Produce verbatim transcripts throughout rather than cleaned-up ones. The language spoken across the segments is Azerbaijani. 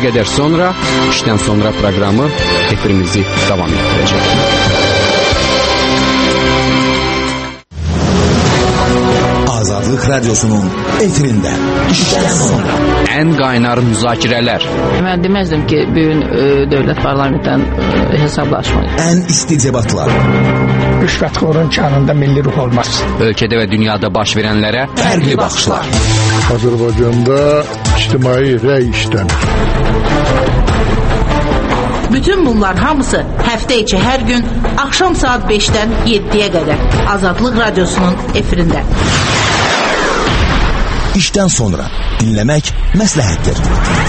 qədər sonra işdən sonra proqramı efirimizi davam etdirəcək. Azadlıq Radyosu'nun efirində işdən sonra ən qaynar müzakirələr. Mən deməzdim ki, bugün e, dövlət parlamentdən e, hesablaşmayın. Ən isti debatlar. Rüşvətxorun kanında milli ruh olmaz. Ölkədə və dünyada baş verənlərə Fərqli baxışlar. Azərbaycanda ictimai rəy işlənir. Bütün bunlar hamısı həftə içi hər gün axşam saat beşdən yeddiyə qədər Azadlıq Radyosu'nun efirində. İşdən sonra dinləmək məsləhətdir.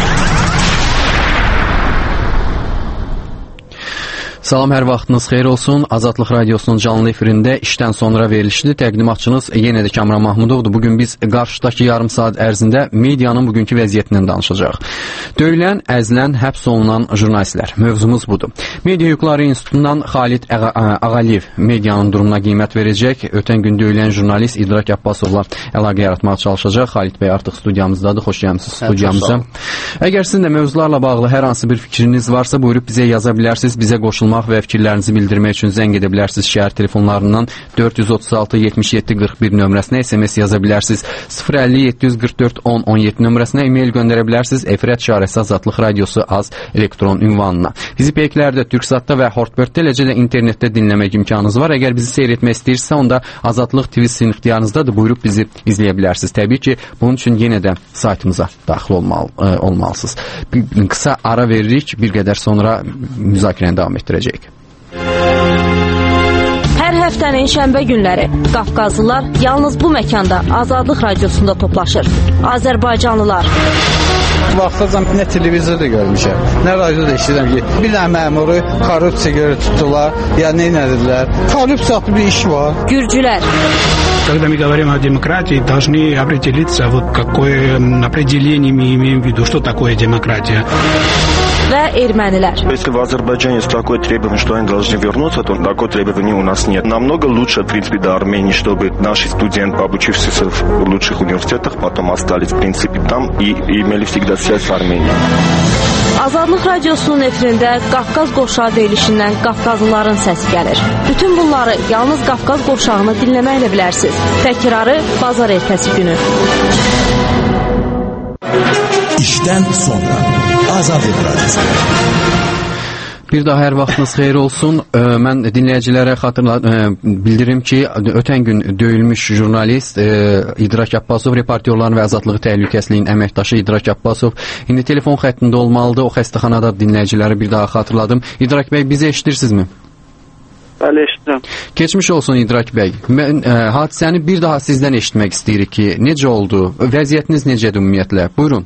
Salam, hər vaxtınız xeyir olsun. Azadlıq Radyosu'nun canlı efirində işdən sonra verilişdir. Təqdimatçınız yenə də Kamran Mahmudovdur. Bugün biz qarşıdakı yarım saat ərzində medianın bugünkü vəziyyətindən danışacaq. Döyülən, əzilən, həbs olunan jurnalistlər. Mövzumuz budur. Media Hüquqları İnstitutundan Xalid Ağaliyev medianın durumuna qiymət verəcək. Ötən gün döyülən jurnalist İdrak Abbasovla əlaqə yaratmağa çalışacaq. Xalid bəy artıq studiyamızdadır. Xoş gəlmisiniz studiyamıza. Əgər sizin də mövzularla bağlı hər hansı bir fikriniz varsa, buyurub bizə yaza bilərsiniz. Bizə qoşulmaq və fikirlərinizi bildirmək üçün zəng edə bilərsiniz şəhər telefonlarından dörd yüz otuz altı yetmiş yeddi qırx bir nömrəsinə, S M S yaza bilərsiniz sıfır əlli yeddi yüz qırx dörd on on yeddi nömrəsinə, e-mail göndərə bilərsiniz efirət işarəsi azadlıq radiosu az elektron ünvanına. Bizi peyklərdə, Türksatda və Hortbird-də, eləcə də internetdə dinləmək imkanınız var. Əgər bizi seyr etmək istəyirsə, onda Azadlıq T V sizin ixtiyarınızdadır. Buyurub bizi izləyə bilərsiniz. Təbii ki, bunun üçün yenə də saytımıza daxil olmalı, e, olmalısınız. Bir qısa ara veririk, bir qədər sonra müzakirəni davam etdirəcək. Hər həftənin şənbə günləri Qafqazlılar yalnız bu məkanda Azadlıq Radiosunda toplaşır. Azərbaycanlılar. Vaxtacan nə televizorda görmüşəm, nə radioda eşidirəm ki, bir dənə məmuru korrupsiya görə tutdular, ya nə edildilər. Korrupsiya bir iş var. Gürcülər. Когда мы говорим о демократии, должны определиться, вот какое определение мы имеем в виду, что такое демократия. Və ermənilər. Если в Азербайджане есть такое требование, что они должны вернуться, то такое требование у нас нет. Намного лучше, в принципе, до Армении, чтобы наши студенты, обучившиеся в лучших университетах, потом остались, в принципе, там и имели всегда связь с Арменией. Azadlıq Radiosu'nun efirində Qafqaz Qovşağı deyilişindən Qafqazlıların səsi gəlir. Bütün bunları yalnız Qafqaz Qovşağını dinləməklə bilərsiniz. Təkrarı bazar ertəsi günü. İşdən sonra Azadlıq Radyosu. Bir daha hər vaxtınız xeyir olsun. Mən dinləyicilərə xatırla bildirim ki, ötən gün döyülmüş jurnalist İdrak Abbasov, Reportyorların və Azadlığı Təhlükəsizliyin əməkdaşı İdrak Abbasov indi telefon xəttində olmalıdır. O xəstəxanada dinləyiciləri bir daha xatırladım. İdrak bəy, bizi eşidirsizmi? Bəli, eşidirəm. Keçmiş olsun İdrak bəy. Mən hadisəni bir daha sizdən eşitmək istəyirik ki, necə oldu? Vəziyyətiniz necədir ümumiyyətlə? Buyurun.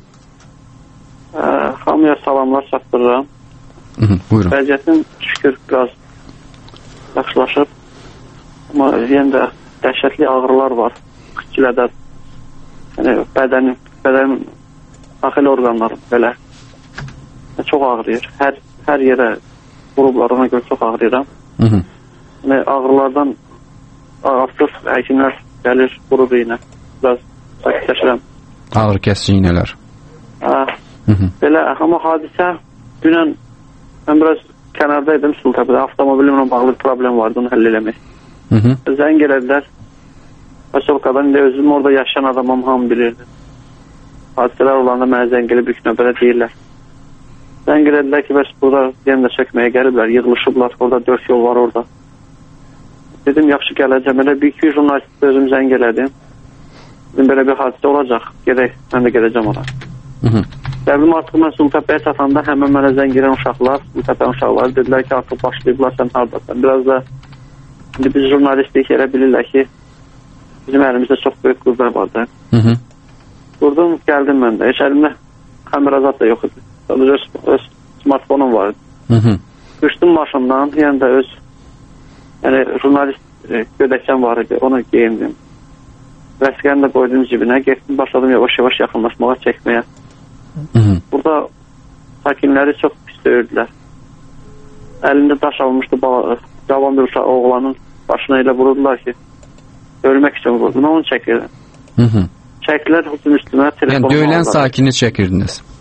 Hamıya salamlar çatdırıram. Hı -hı, buyurun. Vəziyyətin şükür biraz yaxşılaşıb. Amma yenə də dəhşətli ağrılar var. Xüsusilə yəni, bədənin, bədənin daxili orqanları belə çox ağrıyır. Hər, hər yerə vurublar, ona görə çox ağrıyıram. Hı -hı. Yəni, ağrılardan artıq həkimlər gəlir, vurub iynə. Biraz sakitləşirəm. Ağrı kəsici iynələr. Hə. Hı -hı. Belə, amma hadisə dünən mən biraz kənardaydım Sultəbədə. Avtomobilimlə bağlı bir problem vardı, onu həll eləmək. Hı -hı. Zəng elədilər. Pasolkadan indi özüm orada yaşayan adamım hamı bilirdi. Hadisələr olanda mənə zəng elib ilk növbədə deyirlər. Zəng elədilər ki, bəs burada yenə də çəkməyə gəliblər, yığılışıblar. Orada dörd yol var orada. Dedim, yaxşı gələcəm. Elə bir iki jurnalist özüm zəng elədim. Dedim, belə bir hadisə olacaq. Gedək, mən də gedəcəm ona. Hı -hı. Gəldim artıq mən Sultəbəyə çatanda həmən mənə zəng edən uşaqlar, Sultəbənin uşaqları dedilər ki, artıq başlayıblar, sən haradasan. Biraz da indi biz jurnalistlik elə bilirlər ki, bizim əlimizdə çox böyük qızlar vardı. Hı -hı. Durdum, gəldim mən də. Heç əlimdə kamera zat da yox idi. Sadəcə öz smartfonum vardı. Hı -hı. Düşdüm maşından, yəni də öz yəni, jurnalist e, gödəkəm var idi, onu geyindim. Vəsiqəni də qoydum cibinə, getdim, başladım yavaş-yavaş yaxınlaşmağa, çəkməyə. Hı -hı. Burada sakinləri çox pis döyürdülər. Əlində daş almışdı, cavan bir uşaq oğlanın başına ilə vururdular ki, ölmək üçün vurdu. Mən onu çəkirdim. Hı -hı. Çəkdilər hücum üstümə, telefonum yəni, döyülən aldılar. sakini çəkirdiniz?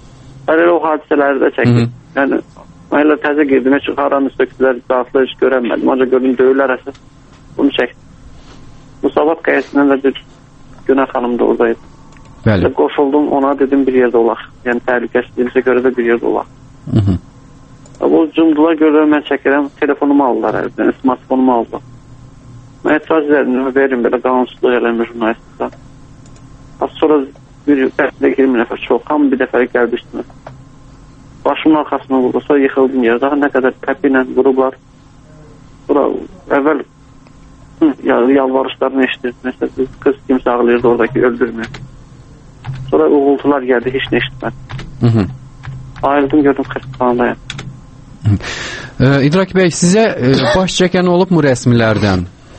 Hələ o hadisələri də çəkdim. Yəni, mən elə təzə girdim, heç haranı söktülər, dağıtlı heç görənmədim. Ancaq gördüm, döyürlər əsas. Bunu çəkdim. Musavat qayəsindən də bir Günə xanım da oradaydı. Bəli. Qoşuldum, ona dedim bir yerdə olaq. Yəni, təhlükəsizliyimizə görə də bir yerdə olaq. Hı hı. O cumdular, görürəm, mən çəkirəm, telefonumu aldılar əlimdən, smartfonumu aldılar. Mən etiraz edirəm, verim belə qanunsuzluq eləmir jurnalistlikdə. Sonra bir bəhsdə yirmi nəfər çox, hamı bir dəfəli gəldi üstünə. Başımın arxasına vurdu, sonra yıxıldım yerə. Daha nə qədər təpi ilə vurublar. Sonra əvvəl hı, yalvarışlarını eşitirdi. Məsələn, qız kimsə ağlayırdı oradakı, öldürmür. Sonra uğultular gəldi, heç nə eşitmədim. Ayrıldım, gördüm xəstəxanadayım. Ee, İdrak Bəy, sizə e, baş çəkən olubmu rəsmilərdən?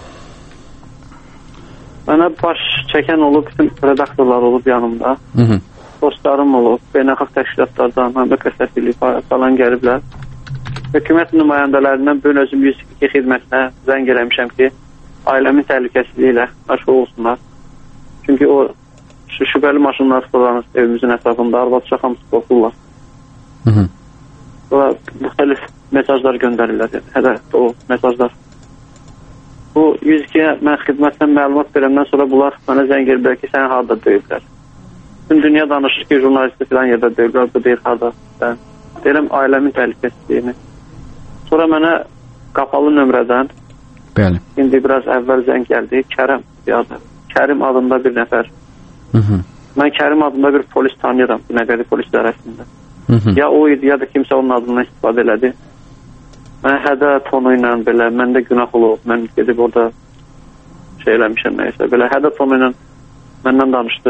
Mənə baş çəkən olub, bütün redaktorlar olub yanımda. Hı -hı. Dostlarım olub, beynəlxalq təşkilatlardan, Amerika səfirliyi falan gəliblər. Hökumət nümayəndələrindən bugün özüm yüz iki xidmətinə zəng eləmişəm ki, ailəmin təhlükəsizliyi ilə məşğul olsunlar. Çünki o şu şübhəli maşınlar kullanır evimizin ətrafında, arvad uşaq hamısı qorxurlar. Hı -hı. Sonra müxtəlif mesajlar göndərirlər. Yəni, hələ o mesajlar. Bu yüz ikiyə mən xidmətdən məlumat verəndən sonra bunlar mənə zəng edirlər ki, səni harada döyüblər. Bütün dünya danışır ki, jurnalisti filan yerdə döyüblər, bu deyir harada. Sən deyirəm ailəmin təhlükəsizliyini. Sonra mənə qapalı nömrədən Bəli. İndi biraz əvvəl zəng gəldi. Kərim adı. Kərim adında bir nəfər. Hı -hı. Mən Kərim adında bir polis tanıyıram Binəqədi polis idarəsində. Hı -hı. Ya o idi, ya da kimsə onun adından istifadə elədi. Mən hədə tonu ilə belə, məndə günah olub, mən gedib orada şey eləmişəm nəysə, belə hədə tonu ilə məndən danışdı.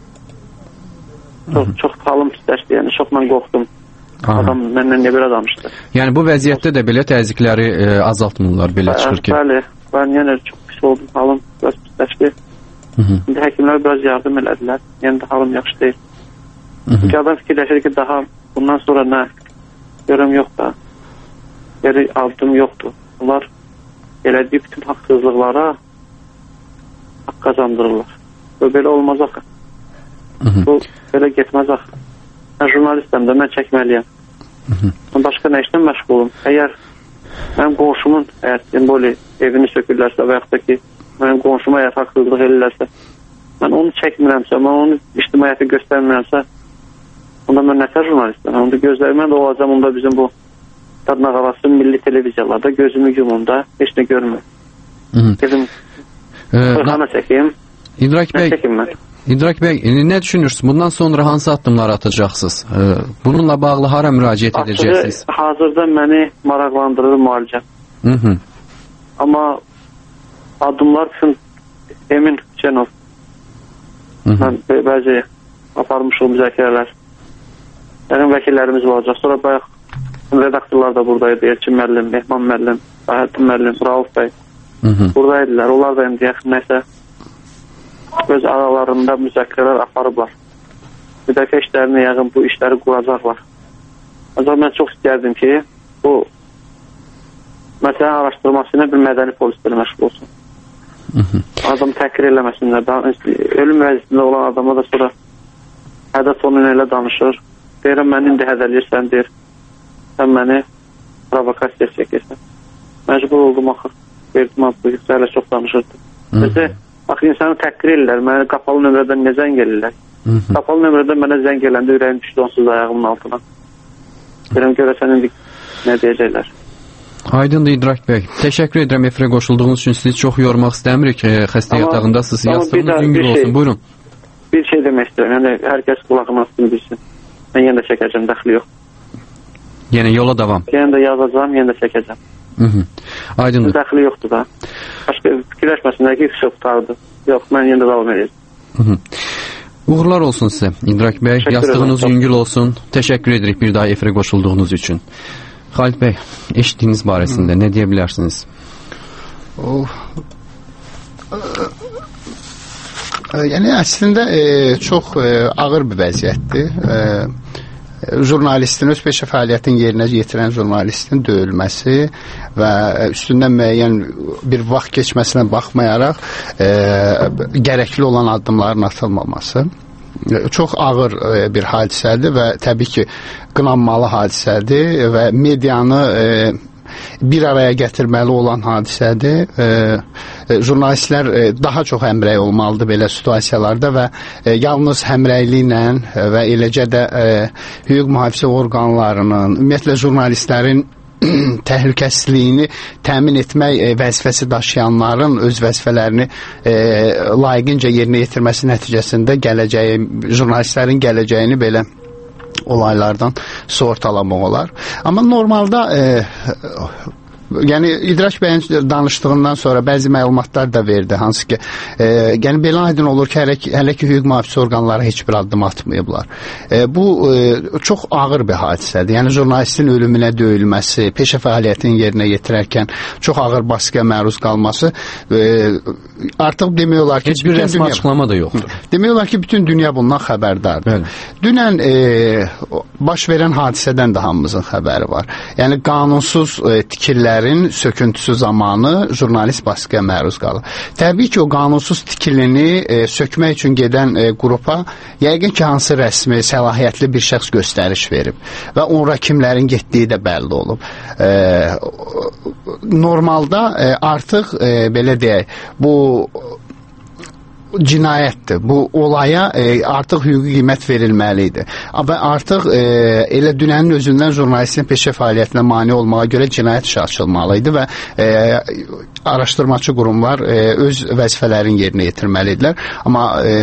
Çox, çox halım pisləşdi, yəni çox mən qorxdum. Aha. Adam məndən nə belə danışdı. Yəni bu vəziyyətdə də belə təzyiqləri e, azaltmırlar, belə Bə, çıxır ki. Bəli, mən yəni çox pis oldum, halım biraz pisləşdi. Hı -hı. İndi həkimlər biraz yardım elədilər, yəni də halım yaxşı deyil. Hı -hı. Çünki adam fikirləşir ki, daha bundan sonra nə, görəm yox da, geri aldım yoxdur. Bunlar elədiyi bütün haqsızlıqlara haqq qazandırırlar. Bu belə olmaz axı. Hı -hı. Bu belə getməz axı. Mən jurnalistəm də, mən çəkməliyəm. Hı -hı. Mən başqa nə işlə məşğulum? Əgər mənim qonşumun əgər simboli evini sökürlərsə və yaxud da ki, mənim qonşuma əgər haqsızlıq elirlərsə, mən onu çəkmirəmsə, mən onu ictimaiyyəti göstərmirəmsə, onda mən nətər jurnalistəm? Onda gözlərimə də olacam, onda bizim bu Dadnağavası milli televiziyalarda gözümü yumumda heç nə görmür. Gedim, fırxana çəkeyim, İdrak nə Bəy, çəkim mən? İdrak Bəy, nə düşünürsünüz? Bundan sonra hansı addımlar atacaqsınız? Bununla bağlı hara müraciət edəcəksiniz? Hazırda məni maraqlandırır müalicə. Hı -hı. Amma addımlar üçün Emin Hüseynov. Mən bəzi aparmışıq müzakirələr. Yəqin vəkillərimiz olacaq. Sonra bayaq redaktorlar da buradaydı. Elçin müəllim, Mehman müəllim, Fəhəddin müəllim, Rauf bəy. Hı -hı. Buradaydılar. Onlar da indi yaxın nəsə öz aralarında müzakirələr aparıblar. Müdafiə işlərini yəqin bu işləri quracaqlar. Ancaq mən çox istəyərdim ki, bu məsələnin araşdırılması ilə bir mədəni polisləri məşğul olsun. Hı -hı. Adam təhqir eləməsinlər. Ölüm vəziyyətində olan adama da sonra hədə tonu ilə danışır. Deyirəm, mən indi hədələyirsən, deyir. Sən məni provokasiya çəkirsən. Məcbur oldum axı. Verdim adlı, hələ çox danışırdı. Bizə, axı insanı təhqir edirlər. Mənə qapalı nömrədən nə zəng edirlər? Qapalı nömrədən mənə zəng gələndə ürəyim düşdü onsuz ayağımın altına. Deyirəm, görəsən indi nə deyəcəklər? Aydındır İdrak Bəy. Təşəkkür edirəm efirə qoşulduğunuz üçün. Sizi çox yormaq istəmirik. Xəstə yatağındasınız. Yastığınız yüngül olsun. Şey, buyurun. Bir şey demək istəyirəm. Yəni, hər kəs qulağını astını bilsin. Mən yenə də çəkəcəm, dəxli yox. Yəni yola davam. Yenə də yazacağım, yenə də çəkəcəm. Hı -hı. Aydındır. Dəxli yoxdur da. Başqa fikirləşməsinlər ki, çox tutardı. Yox, mən yenə də davam edəcəm. Hı -hı. Uğurlar olsun sizə İdrak Bəy. Yastığınız yüngül olsun. Təşəkkür edirik bir daha efirə qoşulduğunuz üçün. Xalid bəy, eşitdiyiniz barəsində nə deyə bilərsiniz? Oh. Yəni əslində e, çox e, ağır bir vəziyyətdir. E, jurnalistin, öz peşə fəaliyyətini yerinə yetirən jurnalistin döyülməsi və üstündən müəyyən bir vaxt keçməsinə baxmayaraq e, gərəkli olan addımların atılmaması. çox ağır e, bir hadisədir və təbii ki, qınanmalı hadisədir və medianı e, bir araya gətirməli olan hadisədir. E, e, jurnalistlər e, daha çox həmrəy olmalıdır belə situasiyalarda və e, yalnız həmrəyliklə və eləcə də e, hüquq mühafizə orqanlarının, ümumiyyətlə jurnalistlərin təhlükəsizliyini təmin etmək e, vəzifəsi daşıyanların öz vəzifələrini e, layiqincə yerinə yetirməsi nəticəsində gələcəyi, jurnalistlərin gələcəyini belə olaylardan sığortalamaq olar. Amma normalda e, yəni İdrak bəyin danışdığından sonra bəzi məlumatlar da verdi, hansı ki e, yəni belə aydın olur ki, hələ, hələ ki hüquq mühafizə orqanları heç bir addım atmayıblar. E, bu e, çox ağır bir hadisədir. Yəni jurnalistin ölümünə döyülməsi, peşə fəaliyyətini yerinə yetirərkən çox ağır baskıya məruz qalması e, artıq demək olar ki, heç bir rəsmi dünya, açıqlama da yoxdur. Demək olar ki, bütün dünya bundan xəbərdardır. Bəli. Dünən e, baş verən hadisədən də hamımızın xəbəri var. Yəni qanunsuz e, tikirlər söküntüsü zamanı jurnalist baskıya məruz qalır. Təbii ki, o qanunsuz tikilini e, sökmək üçün gedən e, qrupa yəqin ki, hansı rəsmi, səlahiyyətli bir şəxs göstəriş verib və onlara kimlərin getdiyi də bəlli olub. E, normalda e, artıq e, belə deyək, bu cinayətdir. Bu olaya e, artıq hüquqi qiymət verilməli idi. Və artıq e, elə dünənin özündən jurnalistin peşə fəaliyyətinə mane olmağa görə cinayət işi açılmalı idi və e, araşdırmaçı qurumlar e, öz vəzifələrini yerinə yetirməlidirlər. Amma e,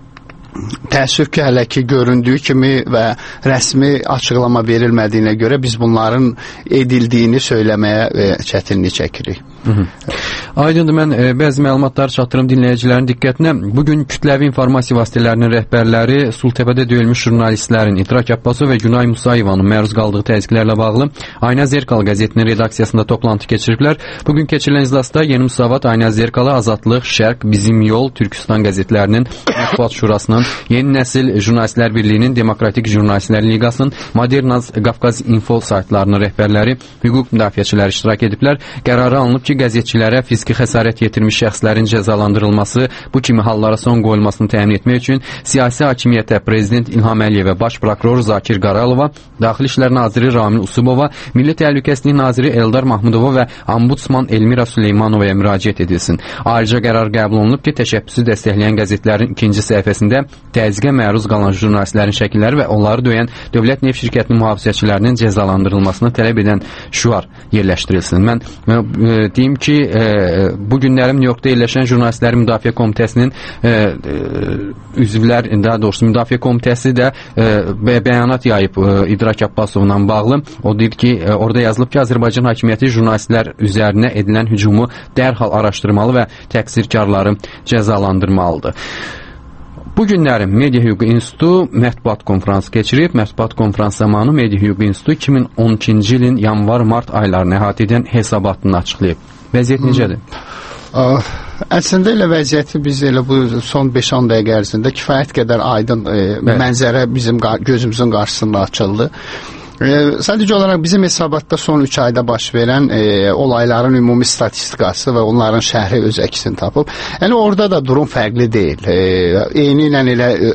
təəssüf ki, hələ ki göründüyü kimi və rəsmi açıqlama verilmədiyinə görə biz bunların edildiyini söyləməyə e, çətinlik çəkirik. Hı -hı. Aydındır, mən e, bəzi məlumatlar çatdırım dinləyicilərin diqqətinə. Bugün kütləvi informasiya vasitələrinin rəhbərləri Sultəpədə döyülmüş jurnalistlərin İdrak Abbasov və Günay Musayeva'nın məruz qaldığı təzyiqlərlə bağlı Ayna Zerkal qəzetinin redaksiyasında toplantı keçiriblər. Bugün keçirilən iclasda Yeni Müsavat, Ayna Zerkalı, Azadlıq, Şərq, Bizim Yol, Türkistan qəzetlərinin, Mətbuat Şurasının, Yeni Nəsil Jurnalistlər Birliyinin, Demokratik Jurnalistlər Liqasının, Modernaz, Qafqaz Info saytlarının rəhbərləri, hüquq müdafiəçiləri iştirak ediblər. Qərarı alınıb ki, qəzetçilərə fiziki xəsarət yetirmiş şəxslərin cəzalandırılması, bu kimi hallara son qoyulmasını təmin etmək üçün siyasi hakimiyyətə Prezident İlham Əliyev və Baş Prokuror Zakir Qaralova, Daxili İşlər Naziri Ramil Usubova, Milli Təhlükəsizlik Naziri Eldar Mahmudova və Ombudsman Elmira Süleymanovaya müraciət edilsin. Ayrıca qərar qəbul olunub ki, təşəbbüsü dəstəkləyən qəzetlərin ikinci səhifəsində təzyiqə məruz qalan jurnalistlərin şəkilləri və onları döyən Dövlət Neft Şirkətinin mühafizəçilərinin cəzalandırılmasını tələb edən şüar yerləşdirilsin. Mən e, deyim ki, e, bu günlərim New Yorkda yerləşən Jurnalistlərin Müdafiə Komitəsinin e, e, üzvlər, daha doğrusu Müdafiə Komitəsi də e, bəyanat yayıb e, İdrak Abbasovla bağlı. O deyir ki, e, orada yazılıb ki, Azərbaycan hakimiyyəti jurnalistlər üzərinə edilən hücumu dərhal araşdırmalı və təqsirkarları cəzalandırmalıdır. Bu günlərin Media Hüququ İnstitutu mətbuat konfransı keçirib. Mətbuat konfransı zamanı Media Hüququ İnstitutu iki min on ikinci ilin yanvar-mart aylarını əhatə edən hesabatını açıqlayıb. Vəziyyət necədir? Hmm. Əslində elə vəziyyəti biz elə bu son beş on dəqiqə ərzində kifayət qədər aydın e, mənzərə bizim gözümüzün qarşısında açıldı. E, sadəcə olaraq bizim hesabatda son üç ayda baş verən e, olayların ümumi statistikası və onların şərhi öz əksini tapıb. Yəni orada da durum fərqli deyil. E, eyni ilə elə e,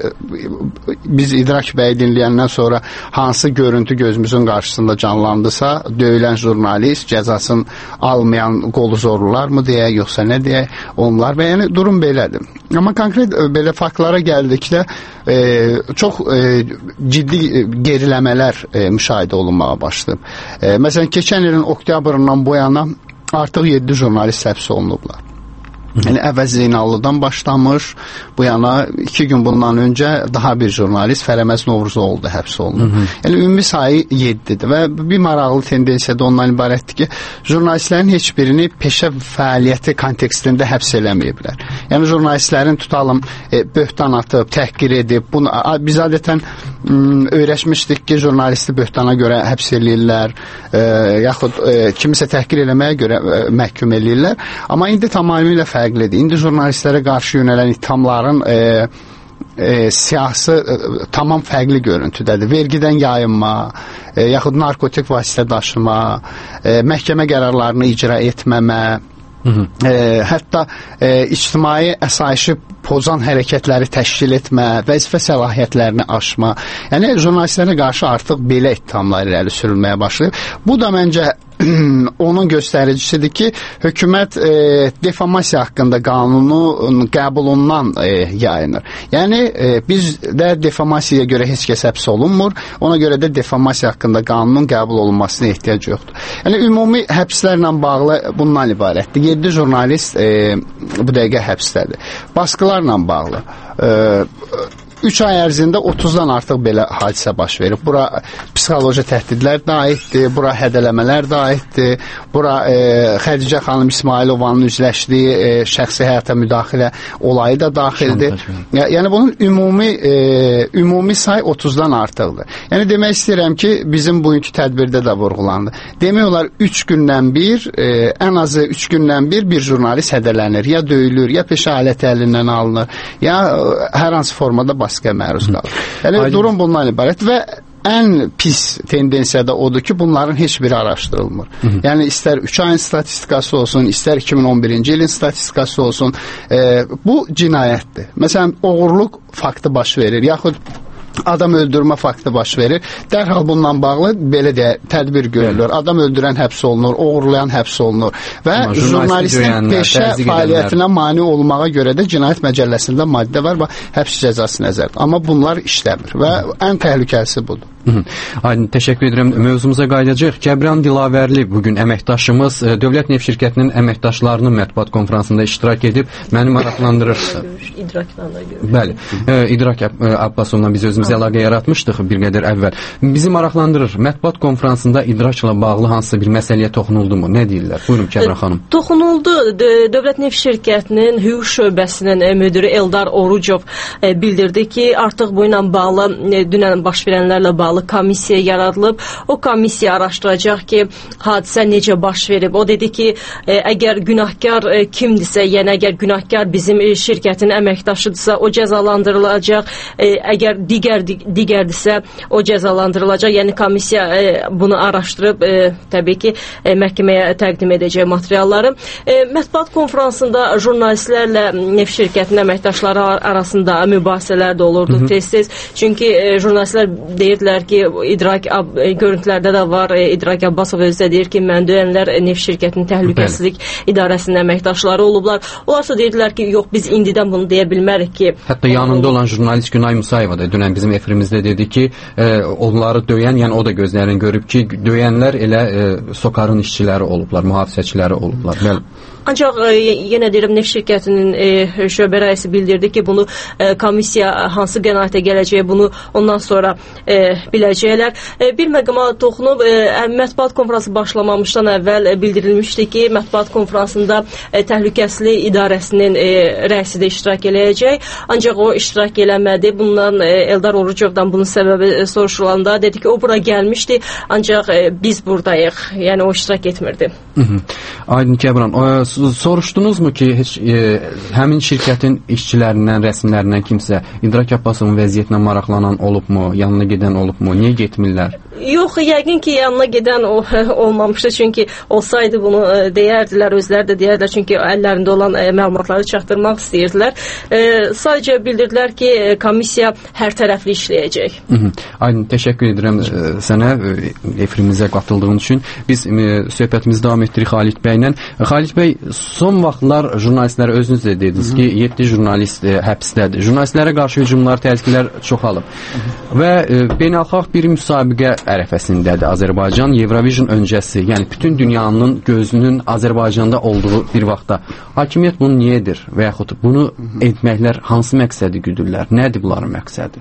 biz İdrak bəyi dinləyəndən sonra hansı görüntü gözümüzün qarşısında canlandısa, döyülən jurnalist cəzasını almayan qolu zorlular mı deyə, yoxsa nə deyə onlar və yəni durum belədir. Amma konkret e, belə faktlara gəldikdə e, çox e, ciddi e, geriləmələr e, müşahidə olunmağa başlayıb. E, məsələn, keçən ilin oktyabrından bu yana artıq yeddi jurnalist həbs olunublar. Yəni Əvəz Zeynallıdan başlamış, bu yana iki gün bundan öncə daha bir jurnalist Fərəməz Novruzoğlu da həbs olunub. Yəni ümumi sayı yeddidir və bir maraqlı tendensiya da ondan ibarətdir ki, jurnalistlərin heç birini peşə fəaliyyəti kontekstində həbs eləməyiblər. Yəni jurnalistlərin tutalım e, böhtan atıb, təhqir edib, bunu biz adətən m, öyrəşmişdik ki, jurnalisti böhtana görə həbs eləyirlər, e, yaxud e, kimisə təhqir eləməyə görə e, məhkum eləyirlər. Amma indi tamamilə fərqlidir. İndi jurnalistlərə qarşı yönələn ithamların e, e, siyasi e, tamam fərqli görüntüdədir. Vergidən yayınma, e, yaxud narkotik vasitə daşıma, e, məhkəmə qərarlarını icra etməmə, Hı -hı. E, hətta e, ictimai əsayişi pozan hərəkətləri təşkil etmə, vəzifə səlahiyyətlərini aşma. Yəni jurnalistlərə qarşı artıq belə ittihamlar irəli sürülməyə başlayıb. Bu da məncə onun göstəricisidir ki, hökumət e, defamasiya haqqında qanunu qəbulundan e, yayınır. Yəni e, bizdə defamasiyaya görə heç kəs həbs olunmur, ona görə də defamasiya haqqında qanunun qəbul olunmasına ehtiyac yoxdur. Yəni ümumi həbslərlə bağlı bundan ibarətdir. yeddi jurnalist e, bu dəqiqə həbsdədir. Baskılarla bağlı e, üç ay ərzində otuzdan artıq belə hadisə baş verib. Bura psixoloji təhdidlər də aiddir, bura hədələmələr də aiddir, bura e, Xədicə xanım İsmailovanın üzləşdiyi e, şəxsi həyata müdaxilə olayı da daxildir. Yəni bunun ümumi e, ümumi say otuzdan artıqdır. Yəni demək istəyirəm ki, bizim bugünkü tədbirdə də vurğulandı. Demək olar üç gündən bir, e, ən azı üç gündən bir bir jurnalist hədələnir, ya döyülür, ya peşə aləti əlindən alınır, ya hər hansı formada bas məruz qalır. Yəni Aydın. Durum bundan ibarət və ən pis tendensiya da odur ki, bunların heç biri araşdırılmır. Hı -hı. Yəni istər üç ayın statistikası olsun, istər iki min on birinci ilin statistikası olsun, e, bu cinayətdir. Məsələn, oğurluq faktı baş verir, yaxud adam öldürmə faktı baş verir. Dərhal bununla bağlı belə də tədbir görülür. Adam öldürən həbs olunur, oğurlayan həbs olunur və jurnalistin peşə fəaliyyətinə mane olmağa görə də cinayət məcəlləsində maddə var və həbs cəzası nəzərdə. Amma bunlar işləmir və ən təhlükəlisi budur. Aydın, təşəkkür edirəm. Mövzumuza qayıdacaq. Cəbran Dilavərli bugün əməkdaşımız Dövlət Neft Şirkətinin əməkdaşlarının mətbuat konfransında iştirak edib. Məni maraqlandırır. İdrakla da görür. Bəli. E, İdrak Abbasovla biz özümüz əlaqə yaratmışdıq bir qədər əvvəl. Bizi maraqlandırır. Mətbuat konfransında idrakla bağlı hansısa bir məsələyə toxunuldu mu? Nə deyirlər? Buyurun Cəbran xanım. Toxunuldu. Dövlət Neft Şirkətinin hüquq şöbəsinin müdiri Eldar Orucov bildirdi ki, artıq bu ilə bağlı dünən baş verənlərlə bağlı komissiya yaradılıb. O komissiya araşdıracaq ki, hadisə necə baş verib. O dedi ki, əgər günahkar kimdirsə, yəni əgər günahkar bizim şirkətin əməkdaşıdırsa, o cəzalandırılacaq. Əgər digər digərdirsə, o cəzalandırılacaq. Yəni komissiya bunu araşdırıb, təbii ki, məhkəməyə təqdim edəcək materialları. Mətbuat konfransında jurnalistlərlə neft şirkətinin əməkdaşları arasında mübahisələr də olurdu tez-tez. Çünki jurnalistlər deyirdilər ki, idrak görüntülərdə də var, İdrak Abbasov özü də deyir ki, mən döyənlər neft şirkətinin təhlükəsizlik idarəsinin əməkdaşları olublar. Onlarsa deyirdilər ki, yox, biz indidən bunu deyə bilmərik ki. Hətta yanında olan jurnalist Günay Musayeva da dünən bizim efirimizdə dedi ki, e, onları döyən, yəni o da gözlərini görüb ki, döyənlər elə e, Sokarın işçiləri olublar, mühafizəçiləri olublar. Bəli. Ancaq e, yenə deyirəm, neft şirkətinin e, şöbə rəisi bildirdi ki, bunu e, komissiya hansı qənaətə gələcəyi, bunu ondan sonra e, biləcəklər. E, bir məqama toxunub, e, mətbuat konfransı başlamamışdan əvvəl e, bildirilmişdi ki, mətbuat konfransında e, təhlükəsizlik idarəsinin e, rəisi də iştirak eləyəcək. Ancaq o iştirak eləmədi. Bundan e, Eldar Orucovdan bunun səbəbi e, soruşulanda dedi ki, o bura gəlmişdi, ancaq e, biz buradayıq. Yəni o iştirak etmirdi. Hı -hı. Aydın Cəbran, o soruşdunuzmu ki, heç e, həmin şirkətin işçilərindən, rəsmilərindən kimsə İdrak Abbasovun vəziyyətinə maraqlanan olubmu, yanına gedən olubmu, niyə getmirlər? Yox, yəqin ki, yanına gedən o, olmamışdı, çünki olsaydı bunu e, deyərdilər, özləri də deyərdilər, çünki əllərində olan e, məlumatları çatdırmaq istəyirdilər. E, sadəcə bildirdilər ki, e, komissiya hər tərəfli işləyəcək. Hı -hı. Aydın, təşəkkür edirəm e, sənə e, efirimizə qatıldığın üçün. Biz e, söhbətimizi davam etdirik Xalid bəylə. Xalid bəy, son vaxtlar jurnalistlərə özünüz də dediniz Hı -hı. ki, yeddi jurnalist e, həbsdədir. Jurnalistlərə qarşı hücumlar, təzyiqlər çoxalıb. Hı -hı. Və e, beynəlxalq bir müsabiqə ərəfəsindədir Azərbaycan. Eurovision öncəsi, yəni bütün dünyanın gözünün Azərbaycanda olduğu bir vaxtda hakimiyyət bunu niyə edir və yaxud bunu etməklər hansı məqsədi güdürlər? Nədir bunların məqsədi?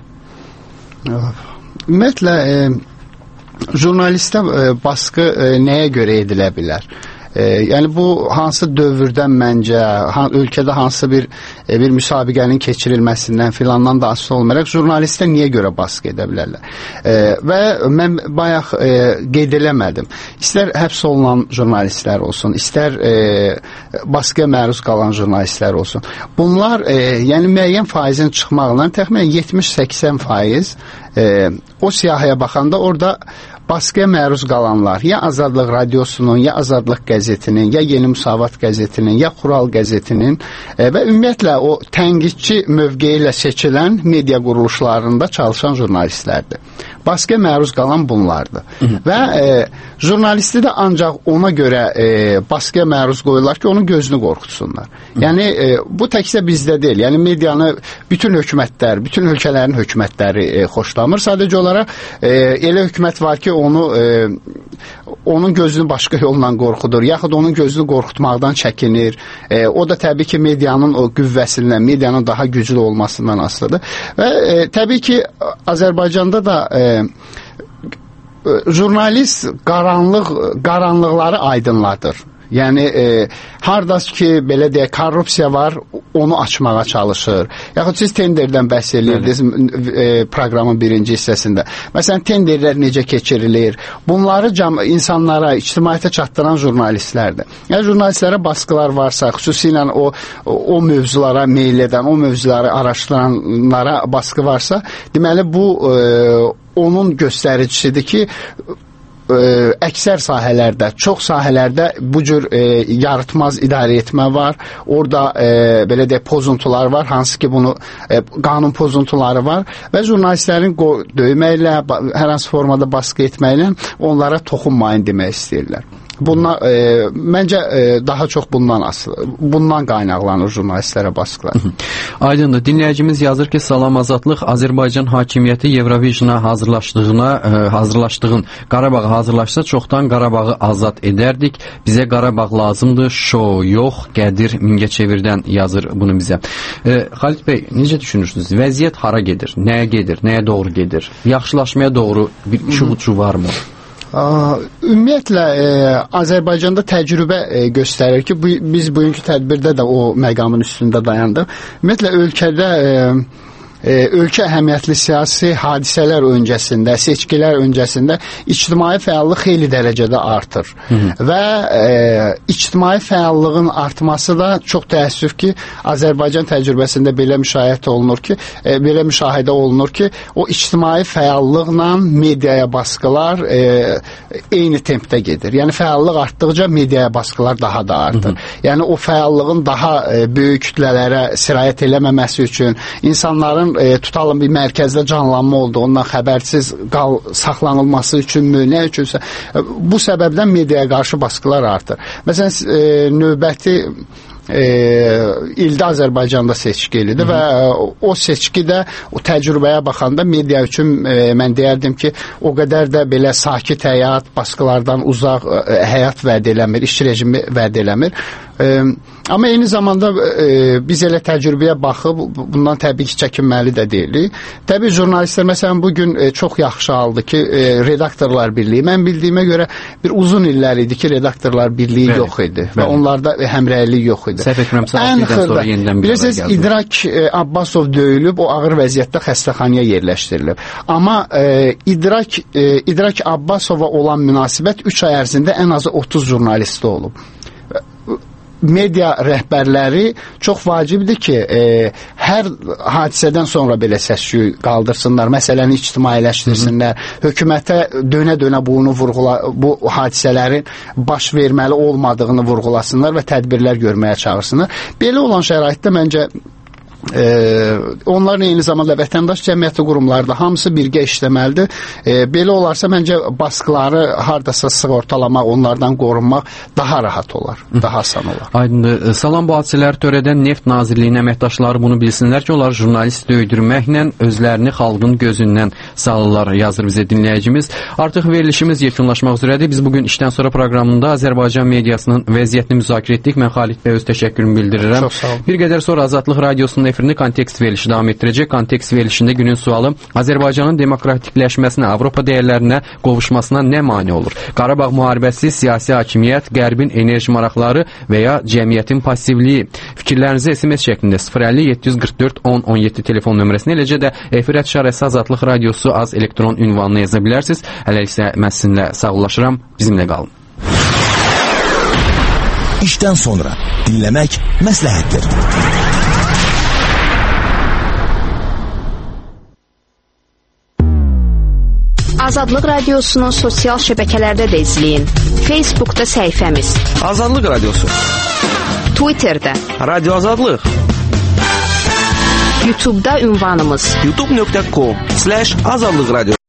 Ümumiyyətlə, e, jurnalistə e, baskı e, nəyə görə edilə bilər? E, yəni bu hansı dövrdən məncə, han, ölkədə hansı bir e, bir müsabiqənin keçirilməsindən filandan da asılı olmayaraq jurnalistə niyə görə baskı edə bilərlər? E, və mən bayaq e, qeyd eləmədim. İstər həbs olunan jurnalistlər olsun, istər e, baskıya məruz qalan jurnalistlər olsun. Bunlar e, yəni müəyyən faizin çıxmaqla təxminən yetmiş səksən faiz e, o siyahıya baxanda orada baskıya məruz qalanlar ya Azadlıq Radiosunun, ya Azadlıq qəzetinin, ya Yeni Müsavat qəzetinin, ya Xural qəzetinin e, və ümumiyyətlə o tənqidçi mövqeyi ilə seçilən media quruluşlarında çalışan jurnalistlərdir. Baskıya məruz qalan bunlardır. Hı -hı. Və e, jurnalisti də ancaq ona görə e, baskıya məruz qoyurlar ki, onun gözünü qorxutsunlar. Hı -hı. Yəni e, bu təkcə bizdə deyil. Yəni medianı bütün hökumətlər, bütün ölkələrin hökumətləri e, xoşlamır. Sadəcə olaraq e, elə hökumət var ki, onu e, onun gözünü başqa yolla qorxudur, yaxud onun gözünü qorxutmaqdan çəkinir. E, o da təbii ki, medianın o qüvvəsindən, medianın daha güclü olmasından asılıdır. Və e, təbii ki, Azərbaycanda da e, jurnalist qaranlıq qaranlıqları aydınladır. Yəni e, hardası ki, belə deyək, korrupsiya var, onu açmağa çalışır. Yaxud siz tenderdən bəhs edirdiniz e, proqramın birinci hissəsində. Məsələn, tenderlər necə keçirilir? Bunları cam, insanlara, ictimaiyyətə çatdıran jurnalistlərdir. Yəni, jurnalistlərə baskılar varsa, xüsusilə o, o mövzulara meyl edən, o mövzuları araşdıranlara baskı varsa, deməli, bu e, onun göstəricisidir ki, Ə, əksər sahələrdə, çox sahələrdə bu cür e, yaratmaz idarə etmə var. Orada e, belə deyək, pozuntular var, hansı ki bunu e, qanun pozuntuları var və jurnalistlərin döyməklə, hər hansı formada baskı etməklə onlara toxunmayın demək istəyirlər. Bunlar e, məncə e, daha çox bundan asılı, bundan qaynaqlanır jurnalistlərə baskılar. Aydındır. Dinləyicimiz yazır ki, Salam Azadlıq, Azərbaycan hakimiyyəti Eurovision'a hazırlaşdığına, e, hazırlaşdığın Qarabağı hazırlaşsa çoxdan Qarabağı azad edərdik. Bizə Qarabağ lazımdır, şou yox, Qədir Mingəçevirdən yazır bunu bizə. E, Xalid bəy, necə düşünürsünüz? Vəziyyət hara gedir? Nəyə gedir? Nəyə doğru gedir? Yaxşılaşmaya doğru bir işucu varmı? Aa, ümumiyyətlə e, Azərbaycanda təcrübə e, göstərir ki, bu, biz bugünkü tədbirdə də o məqamın üstündə dayandıq. Ümumiyyətlə ölkədə e, e, ölkə əhəmiyyətli siyasi hadisələr öncəsində, seçkilər öncəsində ictimai fəallıq xeyli dərəcədə artır. Hı -hı. Və e, ictimai fəallığın artması da çox təəssüf ki, Azərbaycan təcrübəsində belə müşahidə olunur ki, e, belə müşahidə olunur ki, o ictimai fəallıqla mediaya baskılar e, eyni tempdə gedir. Yəni fəallıq artdıqca mediaya baskılar daha da artır. Hı -hı. Yəni o fəallığın daha e, böyük kütlələrə sirayət eləməməsi üçün, insanların e, tutalım bir mərkəzdə canlanma olduğundan xəbərsiz qal saxlanılması üçünmü, nə üçünsə e, bu səbəbdən mediaya qarşı baskılar artır. Məsələn, e, növbəti E, ildə Azərbaycanda seçki ilidir və o seçkidə o təcrübəyə baxanda media üçün e, mən deyərdim ki, o qədər də belə sakit həyat, baskılardan uzaq e, həyat vəd eləmir, iş rejimi vəd eləmir. E, amma eyni zamanda e, biz elə təcrübəyə baxıb bundan təbii ki, çəkinməli də deyilik. Təbii jurnalistlər məsələn bugün e, çox yaxşı aldı ki, e, redaktorlar birliyi. Mən bildiyimə görə bir uzun illər idi ki, redaktorlar birliyi bəli, yox idi bəli. Və onlarda həmrəylik yox idi. Səhv etmirəmsə, altı ildən sonra yenidən bir bilirsiniz, İdrak e, Abbasov döyülüb, o ağır vəziyyətdə xəstəxanaya yerləşdirilib. Amma e, İdrak e, İdrak Abbasova olan münasibət üç ay ərzində ən azı otuz jurnalistdə olub. Media rəhbərləri çox vacibdir ki, e, hər hadisədən sonra belə səs-küy qaldırsınlar, məsələni ictimailəşdirsinlər, hökumətə dönə-dönə bunu vurğula, bu hadisələrin baş verməli olmadığını vurğulasınlar və tədbirlər görməyə çağırsınlar. Belə olan şəraitdə məncə Ee, onların eyni zamanda vətəndaş cəmiyyəti qurumları da hamısı birgə işləməlidir. Ee, belə olarsa məncə baskıları hardasa sığortalamaq, onlardan qorunmaq daha rahat olar, daha asan olar. Aydındır. Salam, bu hadisələri törədən Neft Nazirliyinin əməkdaşları bunu bilsinlər ki, onlar jurnalist döydürməklə özlərini xalqın gözündən salırlar, yazır bizə dinləyicimiz. Artıq verilişimiz yekunlaşmaq üzrədir. Biz bugün işdən sonra proqramında Azərbaycan mediasının vəziyyətini müzakirə etdik. Mən Xalid bəy öz təşəkkürümü bildirirəm. Çox sağ olun. Bir qədər sonra Azadlıq Radiosunun efirində kontekst verilişi davam etdirəcək. Kontekst verilişində günün sualı: Azərbaycanın demokratikləşməsinə, Avropa dəyərlərinə qovuşmasına nə mane olur? Qarabağ müharibəsi, siyasi hakimiyyət, Qərbin enerji maraqları və ya cəmiyyətin passivliyi? Fikirlərinizi S M S şəklində sıfır əlli yeddi yüz qırx dörd on on yeddi telefon nömrəsinə, eləcə də efir ətşarəsi Azadlıq Radiosu az elektron ünvanına yaza bilərsiniz. Hələliksə mən sizinlə sağollaşıram. Bizimlə qalın. İşdən sonra dinləmək məsləhətdir. Azadlıq Radiosunun sosial şəbəkələrdə də izləyin. Facebookda səhifəmiz Azadlıq Radiosu, Twitterdə Radio Azadlıq, YouTube'da ünvanımız youtube nöqtə com slash azadlıq radiosu.